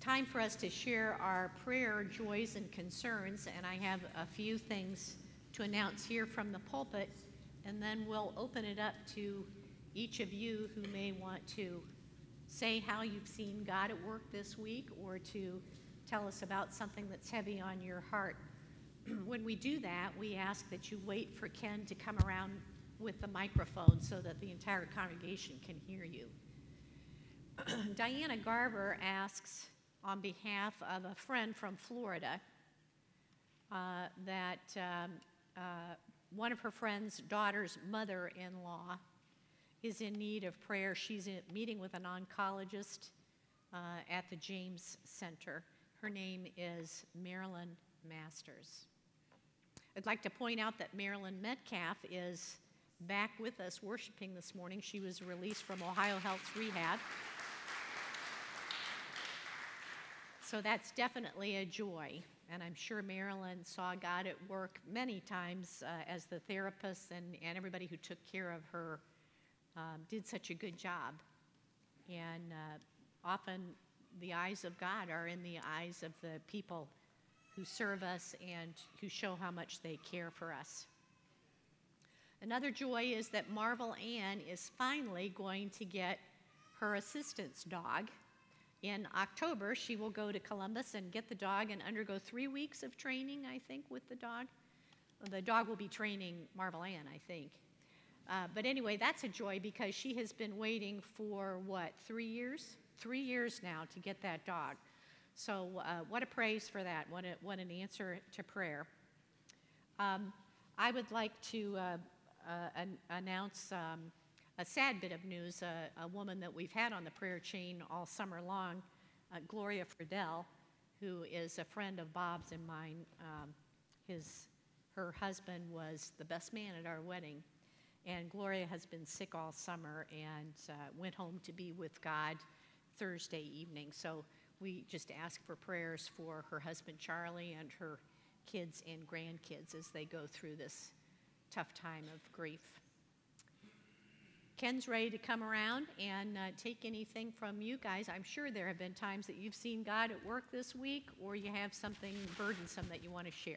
time for us to share our prayer, joys, and concerns, and I have a few things to announce here from the pulpit, and then we'll open it up to each of you who may want to say how you've seen God at work this week or to tell us about something that's heavy on your heart. When we do that, we ask that you wait for Ken to come around with the microphone so that the entire congregation can hear you. Diana Garver asks, on behalf of a friend from Florida, that one of her friend's daughter's mother-in-law is in need of prayer. She's meeting with an oncologist at the James Center. Her name is Marilyn Masters. I'd like to point out that Marilyn Metcalf is back with us worshiping this morning. She was released from Ohio Health's rehab. So that's definitely a joy. And I'm sure Marilyn saw God at work many times as the therapist and everybody who took care of her did such a good job. And often the eyes of God are in the eyes of the people who serve us and who show how much they care for us. Another joy is that Marvel Ann is finally going to get her assistant's dog. In October, she will go to Columbus and get the dog and undergo 3 weeks of training, I think, with the dog. The dog will be training Marvel Ann, I think. But anyway, that's a joy because she has been waiting for, 3 years? 3 years now to get that dog. So what a praise for that. What an answer to prayer. I would like to announce a sad bit of news. A woman that we've had on the prayer chain all summer long, Gloria Friedel, who is a friend of Bob's and mine. Her husband was the best man at our wedding. And Gloria has been sick all summer and went home to be with God Thursday evening. So we just ask for prayers for her husband Charlie and her kids and grandkids as they go through this tough time of grief. Ken's ready to come around and take anything from you guys. I'm sure there have been times that you've seen God at work this week or you have something burdensome that you want to share.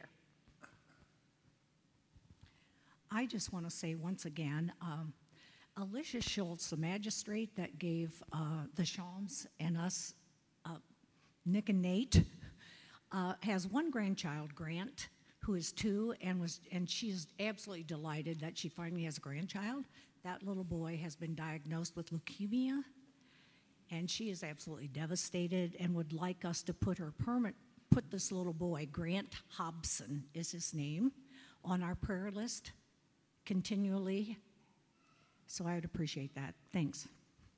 I just want to say once again, Alicia Schultz, the magistrate that gave the Shawms and us, Nick and Nate, has one grandchild, Grant, who is 2, and she is absolutely delighted that she finally has a grandchild. That little boy has been diagnosed with leukemia, and she is absolutely devastated and would like us to put this little boy, Grant Hobson is his name, on our prayer list continually. So I would appreciate that. Thanks.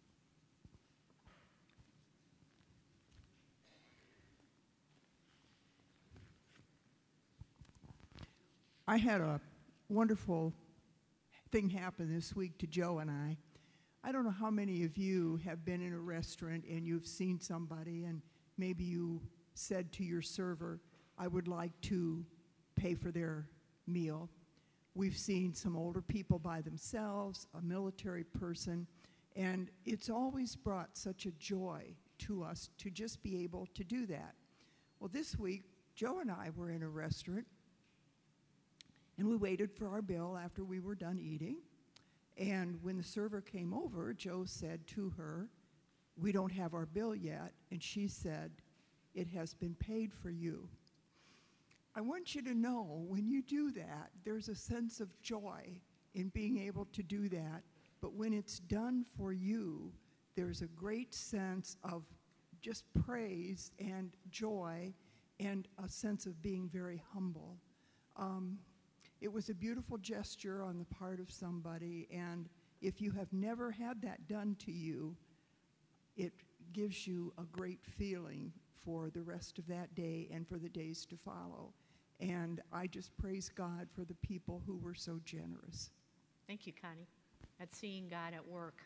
I had a wonderful thing happen this week to Joe and I. I don't know how many of you have been in a restaurant and you've seen somebody and maybe you said to your server, I would like to pay for their meal. We've seen some older people by themselves, a military person, and it's always brought such a joy to us to just be able to do that. Well, this week, Joe and I were in a restaurant, and we waited for our bill after we were done eating. And when the server came over, Joe said to her, we don't have our bill yet. And she said, it has been paid for you. I want you to know when you do that, there's a sense of joy in being able to do that. But when it's done for you, there's a great sense of just praise and joy and a sense of being very humble. It was a beautiful gesture on the part of somebody, and if you have never had that done to you, it gives you a great feeling for the rest of that day and for the days to follow. And I just praise God for the people who were so generous. Thank you, Connie. That's seeing God at work.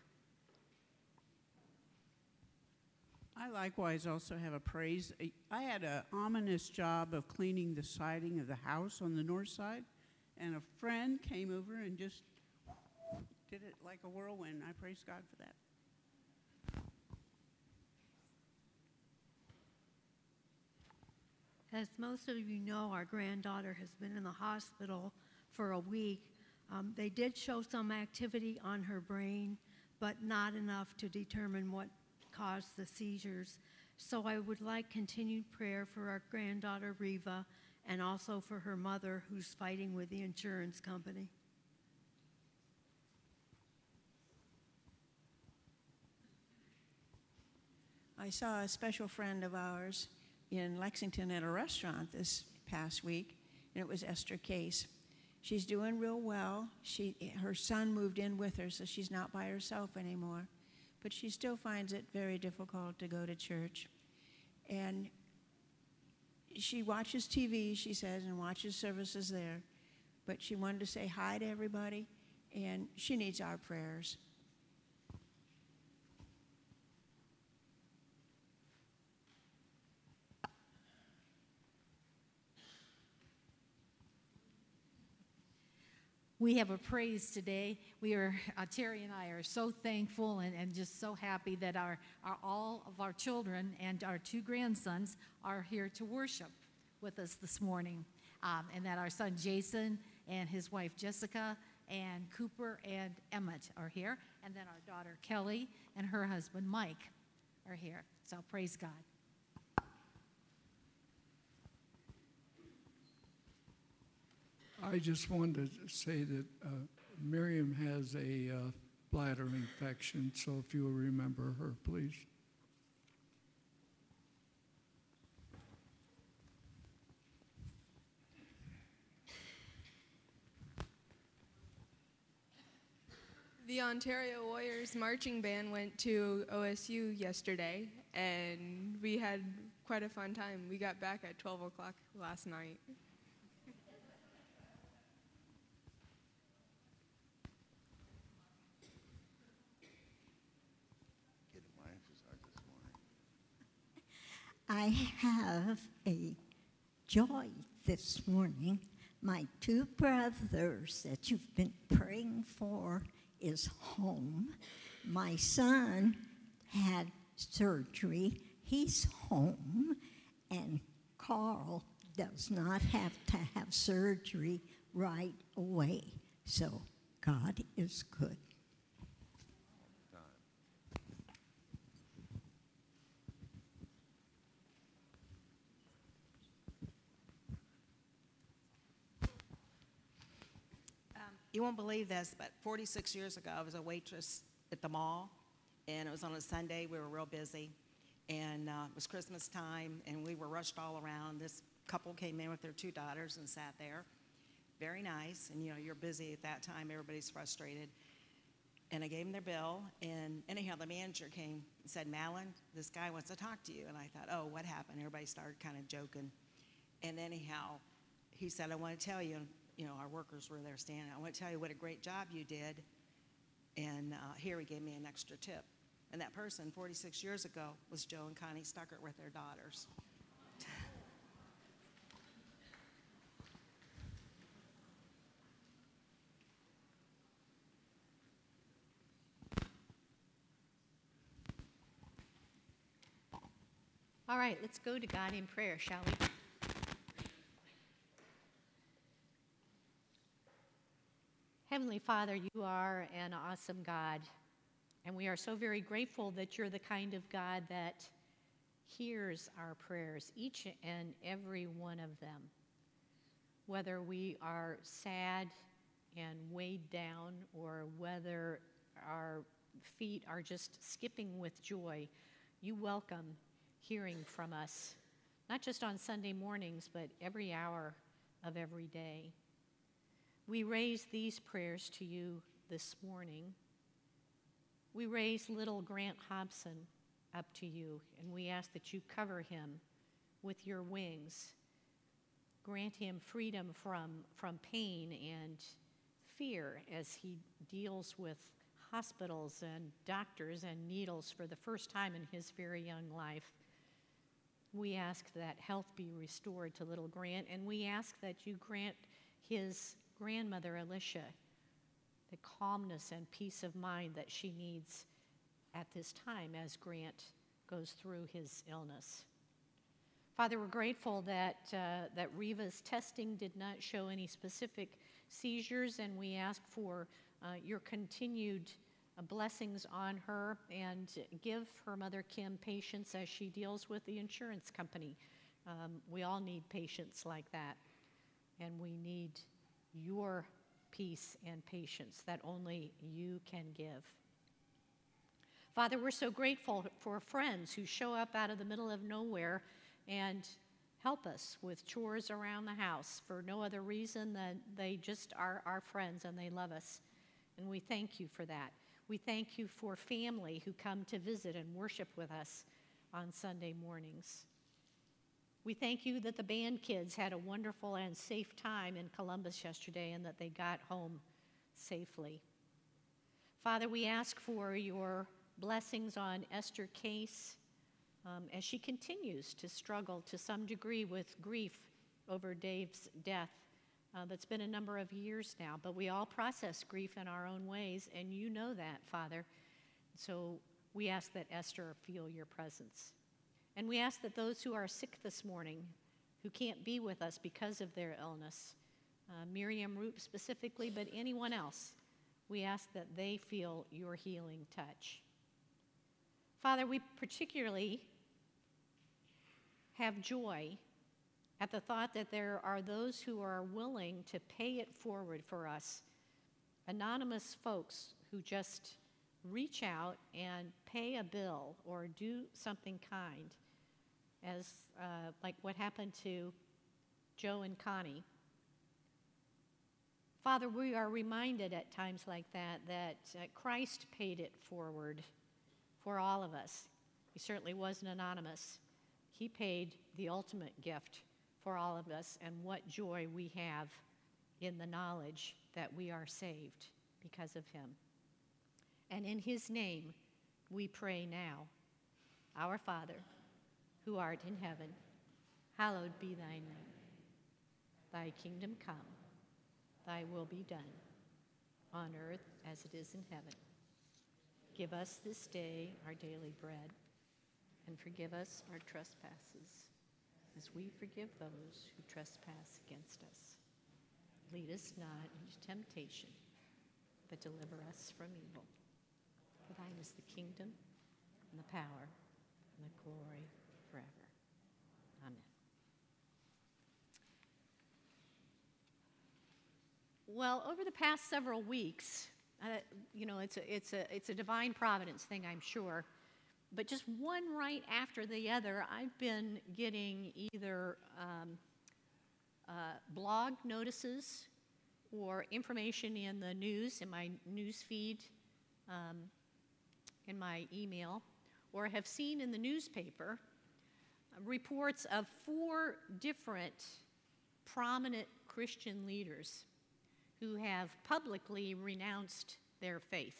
I likewise also have a praise. I had an ominous job of cleaning the siding of the house on the north side, and a friend came over and just did it like a whirlwind. I praise God for that. As most of you know, our granddaughter has been in the hospital for a week. They did show some activity on her brain, but not enough to determine what caused the seizures. So I would like continued prayer for our granddaughter, Reva, and also for her mother, who's fighting with the insurance company. I saw a special friend of ours in Lexington at a restaurant this past week, and it was Esther Case. She's doing real well. Her son moved in with her, so she's not by herself anymore. But she still finds it very difficult to go to church. And she watches TV, she says, and watches services there. But she wanted to say hi to everybody, and she needs our prayers. We have a praise today. Terry and I are so thankful and just so happy that all of our children and our 2 grandsons are here to worship with us this morning. And that our son Jason and his wife Jessica and Cooper and Emmett are here. And then our daughter Kelly and her husband Mike are here. So praise God. I just wanted to say that Miriam has a bladder infection, so if you will remember her, please. The Ontario Warriors marching band went to OSU yesterday, and we had quite a fun time. We got back at 12 o'clock last night. I have a joy this morning. My 2 brothers that you've been praying for is home. My son had surgery. He's home. And Carl does not have to have surgery right away. So God is good. You won't believe this, but 46 years ago, I was a waitress at the mall, and it was on a Sunday. We were real busy, and it was Christmas time, and we were rushed all around. This couple came in with their 2 daughters and sat there. Very nice, and you're busy at that time. Everybody's frustrated. And I gave them their bill, and anyhow, the manager came and said, "Madeline, this guy wants to talk to you." And I thought, oh, what happened? Everybody started kind of joking. And anyhow, he said, "I want to tell you," our workers were there standing, "I want to tell you what a great job you did." And here he gave me an extra tip. And that person, 46 years ago, was Joe and Connie Stuckert with their daughters. All right, let's go to God in prayer, shall we? Heavenly Father, you are an awesome God, and we are so very grateful that you're the kind of God that hears our prayers, each and every one of them. Whether we are sad and weighed down or whether our feet are just skipping with joy, you welcome hearing from us, not just on Sunday mornings, but every hour of every day. We raise these prayers to you this morning. We raise little Grant Hobson up to you, and we ask that you cover him with your wings. Grant him freedom from pain and fear as he deals with hospitals and doctors and needles for the first time in his very young life. We ask that health be restored to little Grant, and we ask that you grant his grandmother, Alicia, the calmness and peace of mind that she needs at this time as Grant goes through his illness. Father, we're grateful that, that Reva's testing did not show any specific seizures, and we ask for your continued blessings on her, and give her mother Kim patience as she deals with the insurance company. We all need patience like that, and we need your peace and patience that only you can give. Father, we're so grateful for friends who show up out of the middle of nowhere and help us with chores around the house for no other reason than they just are our friends and they love us. And we thank you for that. We thank you for family who come to visit and worship with us on Sunday mornings. We thank you that the band kids had a wonderful and safe time in Columbus yesterday and that they got home safely. Father, we ask for your blessings on Esther Case as she continues to struggle to some degree with grief over Dave's death. That's been a number of years now, but we all process grief in our own ways, and you know that, Father. So we ask that Esther feel your presence. And we ask that those who are sick this morning, who can't be with us because of their illness, Miriam Roop specifically, but anyone else, we ask that they feel your healing touch. Father, we particularly have joy at the thought that there are those who are willing to pay it forward for us, anonymous folks who just reach out and pay a bill or do something kind, as like what happened to Joe and Connie. Father, we are reminded at times like that Christ paid it forward for all of us. He certainly wasn't anonymous. He paid the ultimate gift for all of us, and what joy we have in the knowledge that we are saved because of him. And in his name, we pray now. Our Father, who art in heaven, hallowed be thy name. Thy kingdom come, thy will be done, on earth as it is in heaven. Give us this day our daily bread, and forgive us our trespasses, as we forgive those who trespass against us. Lead us not into temptation, but deliver us from evil. For thine is the kingdom, and the power, and the glory forever. Amen. Well, over the past several weeks, it's a divine providence thing, I'm sure. But just one right after the other, I've been getting either blog notices or information in the news, in my news feed, in my email, or have seen in the newspaper reports of 4 different prominent Christian leaders who have publicly renounced their faith.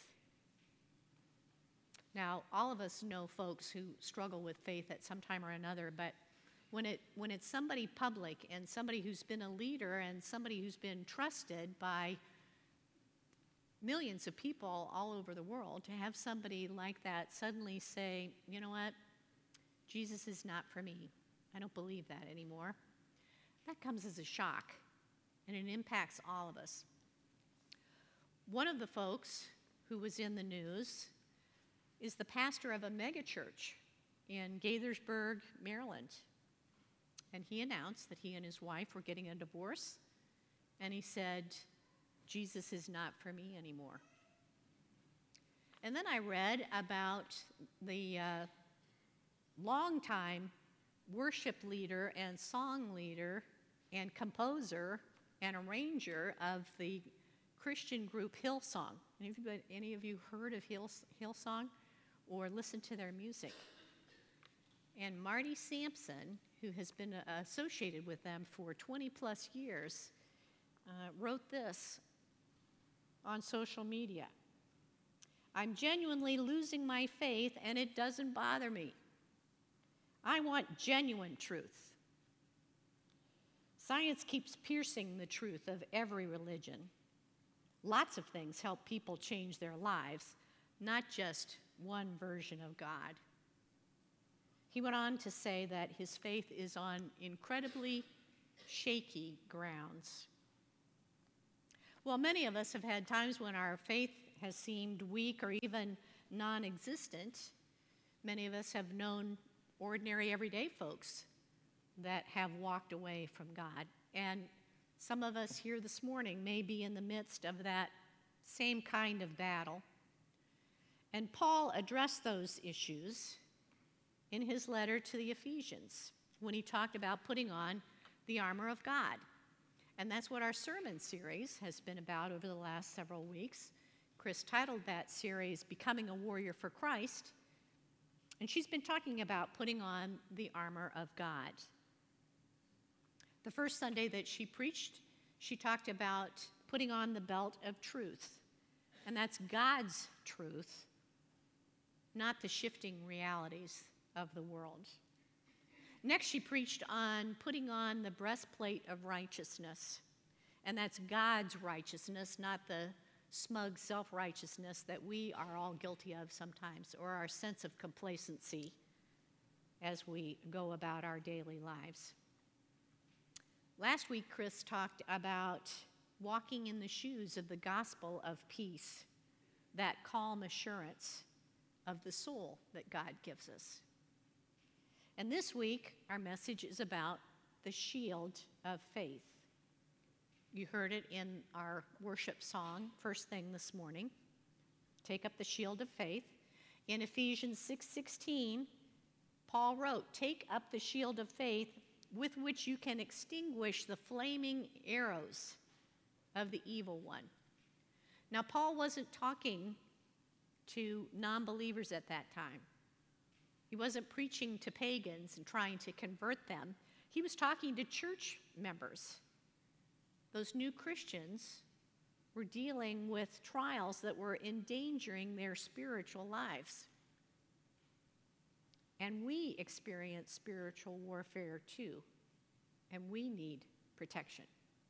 Now, all of us know folks who struggle with faith at some time or another, but when it's somebody public and somebody who's been a leader and somebody who's been trusted by millions of people all over the world, to have somebody like that suddenly say, you know what, Jesus is not for me. I don't believe that anymore. That comes as a shock, and it impacts all of us. One of the folks who was in the news is the pastor of a megachurch in Gaithersburg, Maryland. And he announced that he and his wife were getting a divorce, and he said, Jesus is not for me anymore. And then I read about the longtime worship leader and song leader and composer and arranger of the Christian group Hillsong. Any of you heard of Hillsong or listened to their music? And Marty Sampson, who has been associated with them for 20 plus years, wrote this on social media. I'm genuinely losing my faith, and it doesn't bother me. I want genuine truth. Science keeps piercing the truth of every religion. Lots of things help people change their lives, not just one version of God. He went on to say that his faith is on incredibly shaky grounds. Well, many of us have had times when our faith has seemed weak or even non-existent. Many of us have known ordinary, everyday folks that have walked away from God. And some of us here this morning may be in the midst of that same kind of battle. And Paul addressed those issues in his letter to the Ephesians when he talked about putting on the armor of God. And that's what our sermon series has been about over the last several weeks. Chris titled that series, Becoming a Warrior for Christ. And she's been talking about putting on the armor of God. The first Sunday that she preached, she talked about putting on the belt of truth. And that's God's truth, not the shifting realities of the world. Next, she preached on putting on the breastplate of righteousness. And that's God's righteousness, not the smug self-righteousness that we are all guilty of sometimes, or our sense of complacency as we go about our daily lives. Last week, Chris talked about walking in the shoes of the gospel of peace, that calm assurance of the soul that God gives us. And this week, our message is about the shield of faith. You heard it in our worship song first thing this morning. Take up the shield of faith. In Ephesians 6:16, Paul wrote, "Take up the shield of faith with which you can extinguish the flaming arrows of the evil one." Now, Paul wasn't talking to non-believers at that time. He wasn't preaching to pagans and trying to convert them. He was talking to church members. Those new Christians were dealing with trials that were endangering their spiritual lives. And we experience spiritual warfare too, and we need protection.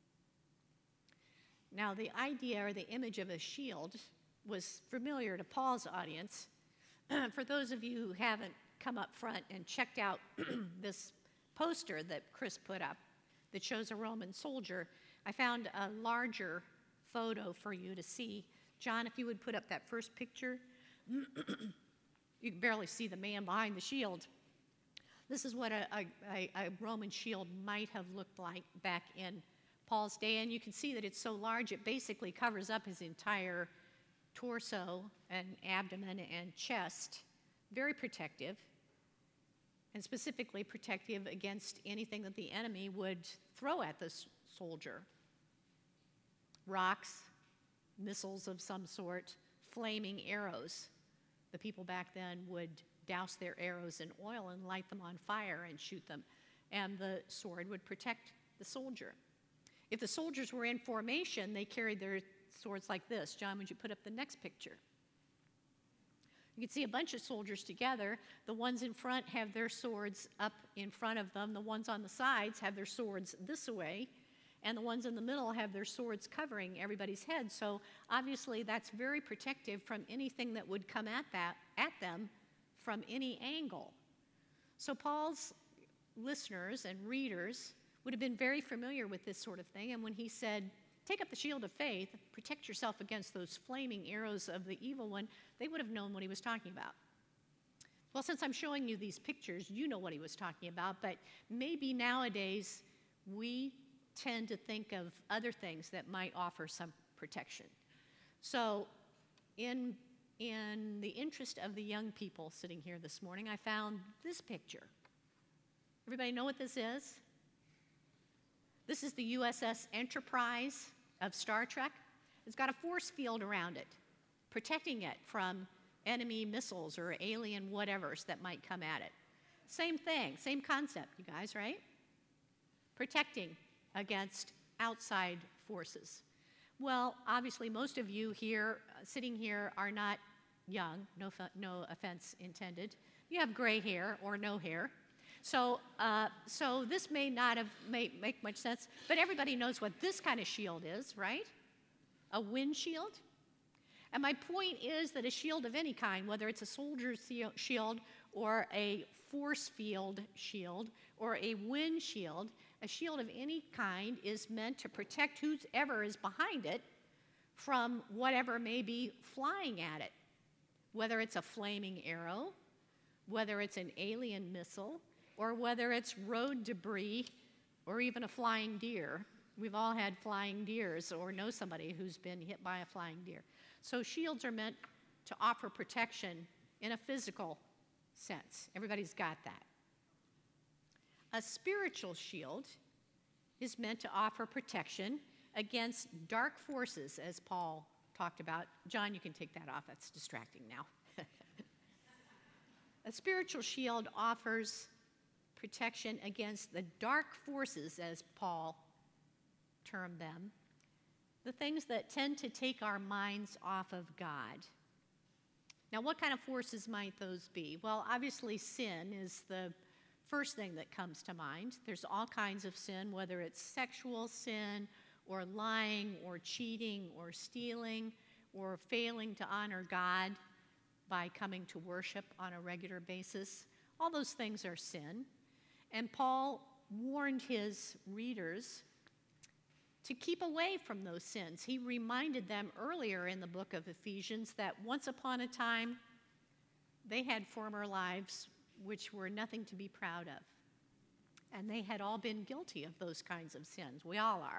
Now, the idea or the image of a shield was familiar to Paul's audience. For those of you who haven't come up front and checked out this poster that Chris put up that shows a Roman soldier, I found a larger photo for you to see. John, if you would put up that first picture. You can barely see the man behind the shield. This is what a Roman shield might have looked like back in Paul's day, and you can see that it's so large it basically covers up his entire torso and abdomen and chest. Very protective, and specifically protective against anything that the enemy would throw at this soldier. Rocks, missiles of some sort, flaming arrows. The people back then would douse their arrows in oil and light them on fire and shoot them, and the sword would protect the soldier. If the soldiers were in formation, they carried their swords like this. John, would you put up the next picture? You can see a bunch of soldiers together. The ones in front have their swords up in front of them. The ones on the sides have their swords this way. And the ones in the middle have their swords covering everybody's head. So obviously that's very protective from anything that would come at them from any angle. So Paul's listeners and readers would have been very familiar with this sort of thing. And when he said, take up the shield of faith, protect yourself against those flaming arrows of the evil one, they would have known what he was talking about. Well, since I'm showing you these pictures, you know what he was talking about, but maybe nowadays we tend to think of other things that might offer some protection. So in the interest of the young people sitting here this morning, I found this picture. Everybody know what this is? This is the USS Enterprise of Star Trek. It's got a force field around it, protecting it from enemy missiles or alien whatevers that might come at it. Same thing, same concept, you guys, right? Protecting against outside forces. Well, obviously, most of you here, sitting here, are not young, no offense intended. You have gray hair or no hair. So this may not make much sense, but everybody knows what this kind of shield is, right? A windshield. And my point is that a shield of any kind, whether it's a soldier's shield or a force field shield, or a wind shield. A shield of any kind is meant to protect whoever is behind it from whatever may be flying at it, whether it's a flaming arrow, whether it's an alien missile, or whether it's road debris, or even a flying deer. We've all had flying deers or know somebody who's been hit by a flying deer. So shields are meant to offer protection in a physical sense. Everybody's got that. A spiritual shield is meant to offer protection against dark forces, as Paul talked about. John, you can take that off. That's distracting now. A spiritual shield offers protection against the dark forces, as Paul termed them, the things that tend to take our minds off of God. Now, what kind of forces might those be? Well, obviously, sin is the first thing that comes to mind. There's all kinds of sin, whether it's sexual sin, or lying, or cheating, or stealing, or failing to honor God by coming to worship on a regular basis. All those things are sin. And Paul warned his readers to keep away from those sins. He reminded them earlier in the book of Ephesians that once upon a time, they had former lives which were nothing to be proud of. And they had all been guilty of those kinds of sins. We all are.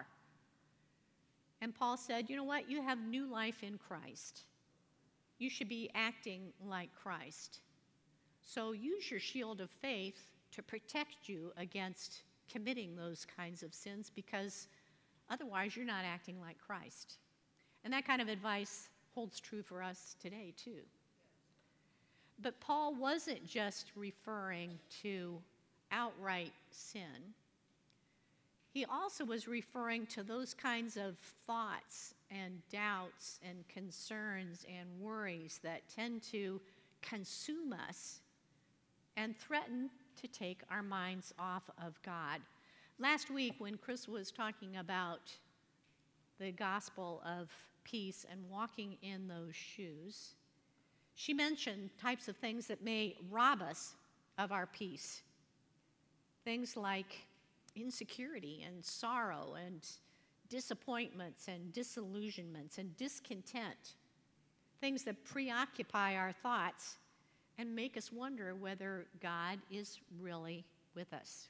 And Paul said, you know what? You have new life in Christ. You should be acting like Christ. So use your shield of faith to protect you against committing those kinds of sins, because otherwise you're not acting like Christ. And that kind of advice holds true for us today, too. But Paul wasn't just referring to outright sin. He also was referring to those kinds of thoughts and doubts and concerns and worries that tend to consume us and threaten to take our minds off of God. Last week, when Chris was talking about the gospel of peace and walking in those shoes, she mentioned types of things that may rob us of our peace. Things like insecurity and sorrow and disappointments and disillusionments and discontent. Things that preoccupy our thoughts and make us wonder whether God is really with us.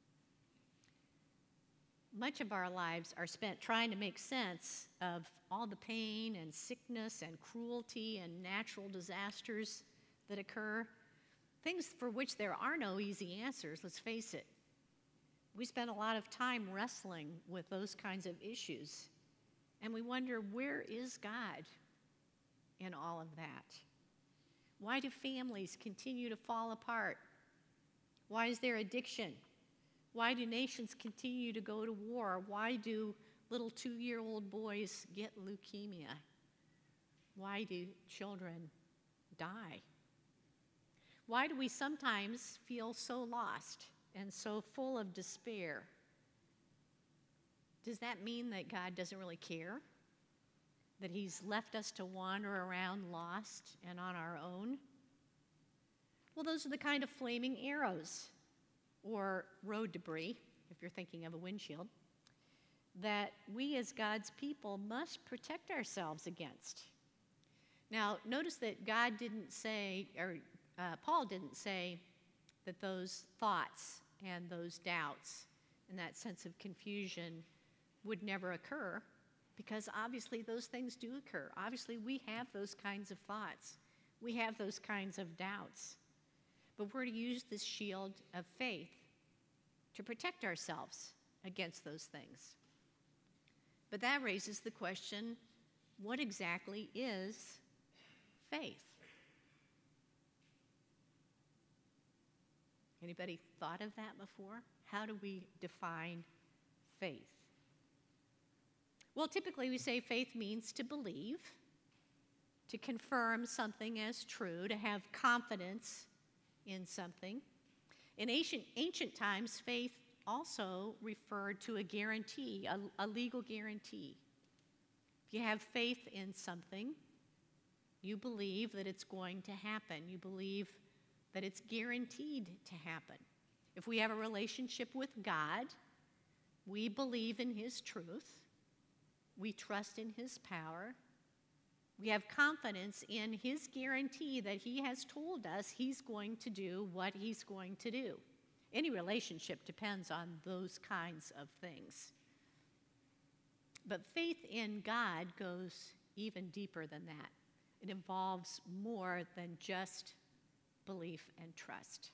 Much of our lives are spent trying to make sense of all the pain and sickness and cruelty and natural disasters that occur, things for which there are no easy answers, let's face it. We spend a lot of time wrestling with those kinds of issues, and we wonder, where is God in all of that? Why do families continue to fall apart? Why is there addiction? Why do nations continue to go to war? Why do little 2-year-old boys get leukemia? Why do children die? Why do we sometimes feel so lost and so full of despair? Does that mean that God doesn't really care? That he's left us to wander around lost and on our own? Well, those are the kind of flaming arrows or road debris, if you're thinking of a windshield, that we as God's people must protect ourselves against. Now, notice that God didn't say, or Paul didn't say that those thoughts and those doubts and that sense of confusion would never occur, because obviously those things do occur. Obviously we have those kinds of thoughts. We have those kinds of doubts. But we're to use this shield of faith to protect ourselves against those things. But that raises the question, what exactly is faith? Anybody thought of that before? How do we define faith? Well, typically we say faith means to believe, to confirm something as true, to have confidence in something. In ancient times, faith also referred to a guarantee, a legal guarantee. If you have faith in something, you believe that it's going to happen. You believe that it's guaranteed to happen. If we have a relationship with God, we believe in His truth, we trust in His power, we have confidence in His guarantee that He has told us He's going to do what He's going to do. Any relationship depends on those kinds of things. But faith in God goes even deeper than that. It involves more than just belief and trust.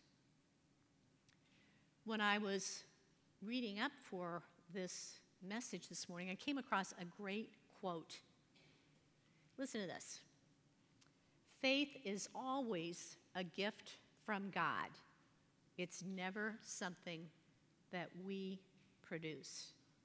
When I was reading up for this message this morning, I came across a great quote. Listen to this. Faith is always a gift from God. It's never something that we produce.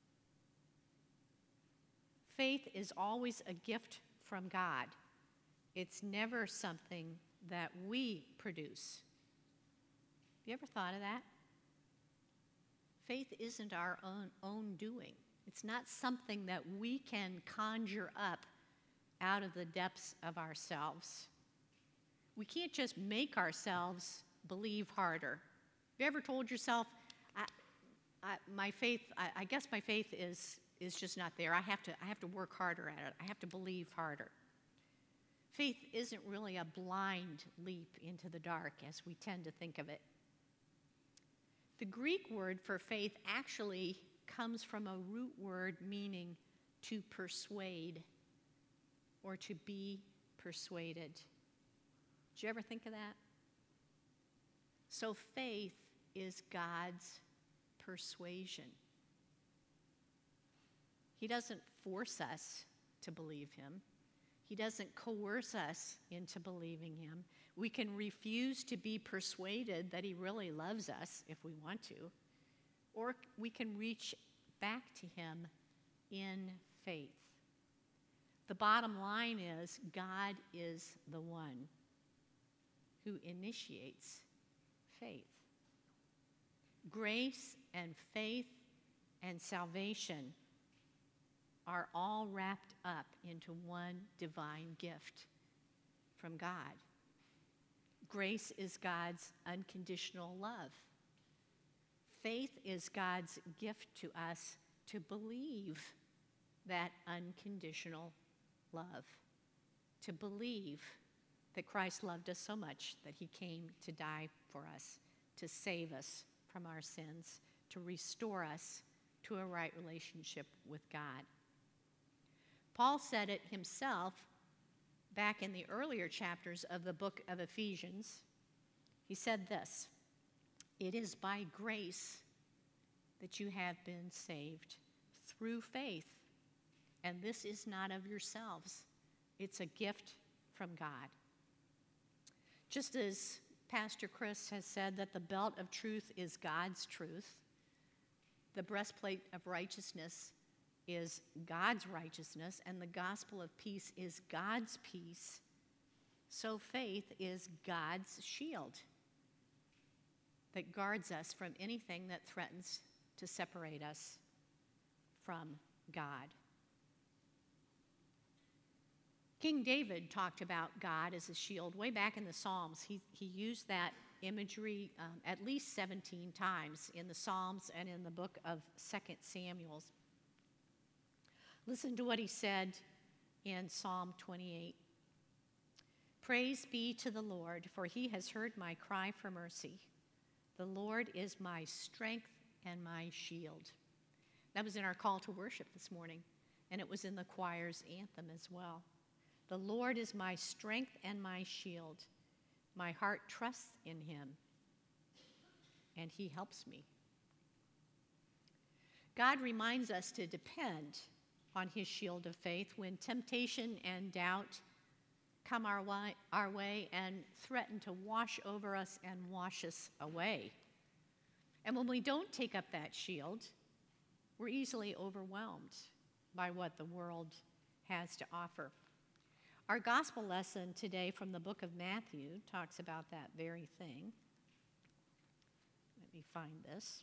Faith is always a gift from God. It's never something that we produce. Have you ever thought of that? Faith isn't our own doing. It's not something that we can conjure up out of the depths of ourselves. We can't just make ourselves believe harder. Have you ever told yourself, I guess my faith is just not there. I have to work harder at it. I have to believe harder. Faith isn't really a blind leap into the dark as we tend to think of it. The Greek word for faith actually comes from a root word meaning to persuade or to be persuaded. Did you ever think of that? So faith is God's persuasion. He doesn't force us to believe Him. He doesn't coerce us into believing Him. We can refuse to be persuaded that He really loves us if we want to, or we can reach back to Him in faith. The bottom line is God is the one who initiates faith. Grace and faith and salvation are all wrapped up into one divine gift from God. Grace is God's unconditional love. Faith is God's gift to us to believe that unconditional love, to believe that Christ loved us so much that He came to die for us, to save us from our sins, to restore us to a right relationship with God. Paul said it himself back in the earlier chapters of the book of Ephesians. He said this, "It is by grace that you have been saved through faith, and this is not of yourselves. It's a gift from God." Just as Pastor Chris has said that the belt of truth is God's truth, the breastplate of righteousness is God's righteousness, and the gospel of peace is God's peace, so faith is God's shield that guards us from anything that threatens to separate us from God. King David talked about God as a shield way back in the Psalms. He used that imagery at least 17 times in the Psalms and in the book of 2 Samuel. Listen to what he said in Psalm 28. "Praise be to the Lord, for He has heard my cry for mercy. The Lord is my strength and my shield." That was in our call to worship this morning, and it was in the choir's anthem as well. The Lord is my strength and my shield. My heart trusts in Him, and He helps me. God reminds us to depend on His shield of faith when temptation and doubt come our way and threaten to wash over us and wash us away. And when we don't take up that shield, we're easily overwhelmed by what the world has to offer. Our gospel lesson today from the book of Matthew talks about that very thing. Let me find this.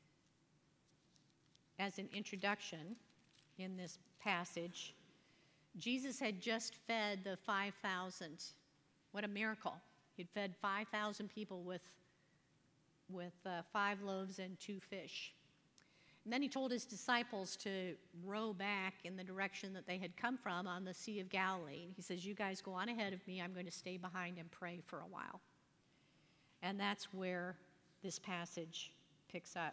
As an introduction in this passage, Jesus had just fed the 5,000. What a miracle. He'd fed 5,000 people with 5 loaves and 2 fish. And then he told his disciples to row back in the direction that they had come from on the Sea of Galilee. He says, you guys go on ahead of me. I'm going to stay behind and pray for a while. And that's where this passage picks up.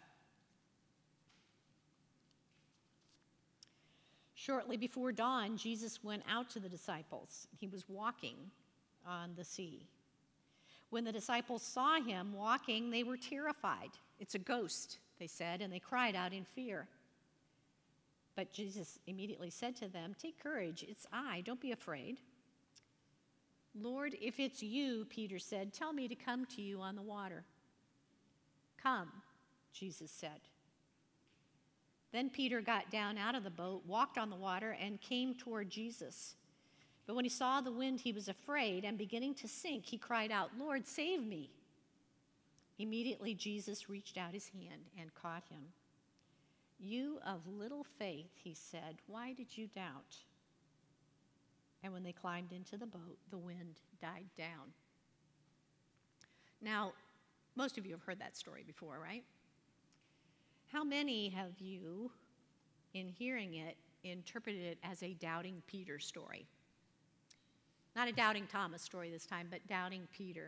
Shortly before dawn, Jesus went out to the disciples. He was walking on the sea. When the disciples saw him walking, they were terrified. It's a ghost, they said, and they cried out in fear. But Jesus immediately said to them, take courage, it's I, don't be afraid. Lord, if it's you, Peter said, tell me to come to you on the water. Come, Jesus said. Then Peter got down out of the boat, walked on the water, and came toward Jesus. But when he saw the wind, he was afraid, and beginning to sink, he cried out, Lord, save me. Immediately Jesus reached out his hand and caught him. You of little faith, he said, why did you doubt? And when they climbed into the boat, the wind died down. Now, most of you have heard that story before, right? How many have you, in hearing it, interpreted it as a doubting Peter story? Not a doubting Thomas story this time, but doubting Peter.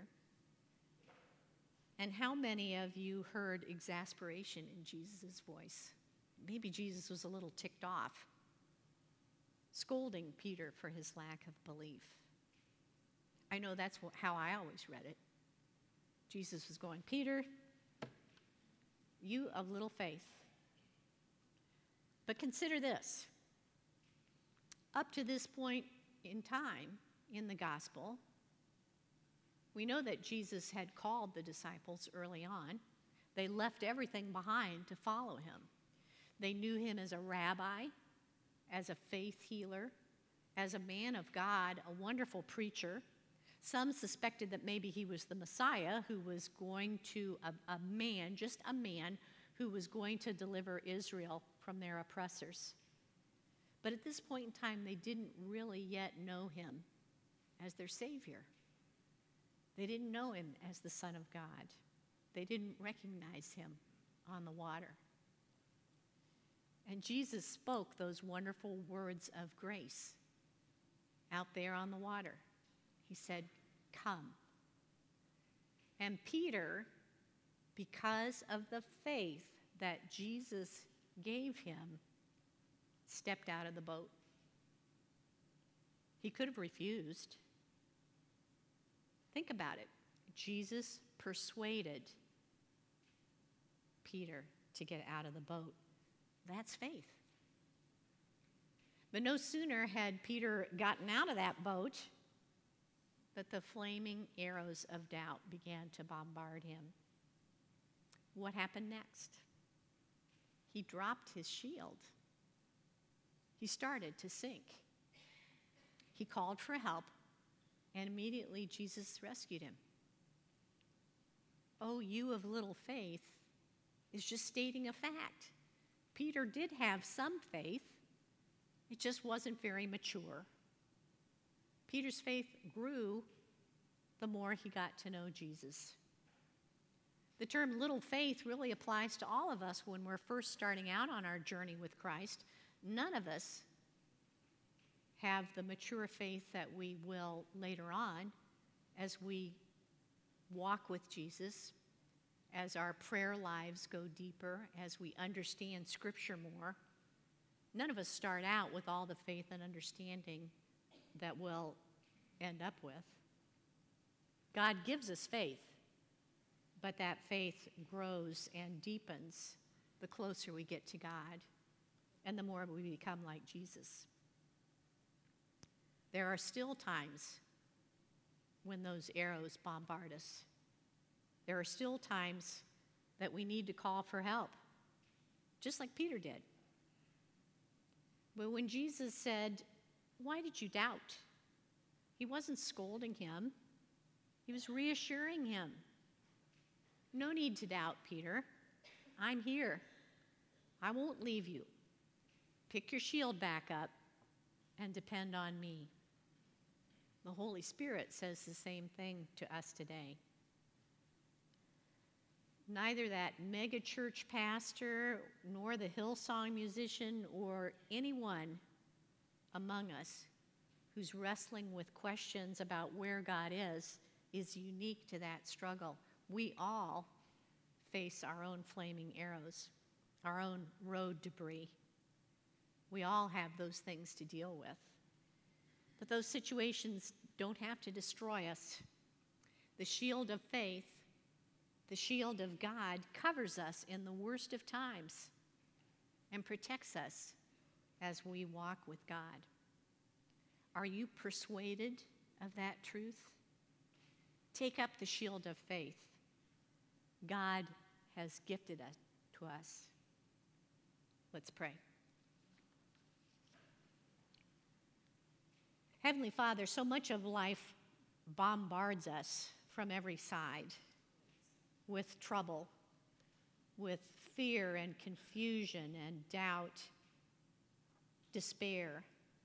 And how many of you heard exasperation in Jesus' voice? Maybe Jesus was a little ticked off, scolding Peter for his lack of belief. I know that's how I always read it. Jesus was going, Peter, you of little faith. But consider this. Up to this point in time in the gospel, we know that Jesus had called the disciples early on. They left everything behind to follow him. They knew him as a rabbi, as a faith healer, as a man of God, a wonderful preacher. Some suspected that maybe he was the Messiah who was going to, a man, just a man, who was going to deliver Israel from their oppressors. But at this point in time, they didn't really yet know him as their Savior. They didn't know him as the Son of God. They didn't recognize him on the water. And Jesus spoke those wonderful words of grace out there on the water. He said, come. And Peter, because of the faith that Jesus gave him, stepped out of the boat. He could have refused. Think about it. Jesus persuaded Peter to get out of the boat. That's faith. But no sooner had Peter gotten out of that boat, but the flaming arrows of doubt began to bombard him. What happened next? He dropped his shield. He started to sink. He called for help, and immediately Jesus rescued him. Oh, you of little faith is just stating a fact. Peter did have some faith. It just wasn't very mature. Peter's faith grew the more he got to know Jesus. The term little faith really applies to all of us when we're first starting out on our journey with Christ. None of us have the mature faith that we will later on as we walk with Jesus, as our prayer lives go deeper, as we understand Scripture more. None of us start out with all the faith and understanding that we'll end up with. God gives us faith, but that faith grows and deepens the closer we get to God and the more we become like Jesus. There are still times when those arrows bombard us. There are still times that we need to call for help, just like Peter did. But when Jesus said, "Why did you doubt?" He wasn't scolding him. He was reassuring him. No need to doubt, Peter. I'm here. I won't leave you. Pick your shield back up. and depend on me. The Holy Spirit says the same thing to us today. Neither that mega church pastor, nor the Hillsong musician, or anyone among us who's wrestling with questions about where God is unique to that struggle. We all face our own flaming arrows, our own road debris. We all have those things to deal with. But those situations don't have to destroy us. The shield of faith, the shield of God, covers us in the worst of times and protects us as we walk with God. Are you persuaded of that truth? Take up the shield of faith. God has gifted it to us. Let's pray. Heavenly Father, so much of life bombards us from every side with trouble, with fear and confusion and doubt, despair.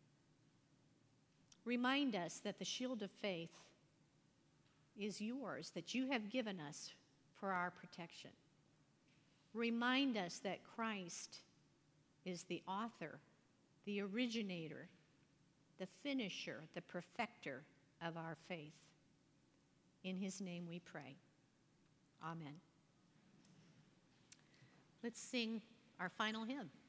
Remind us that the shield of faith is yours, that you have given us for our protection. Remind us that Christ is the author, the originator, the finisher, the perfecter of our faith. In his name we pray. Amen. Let's sing our final hymn.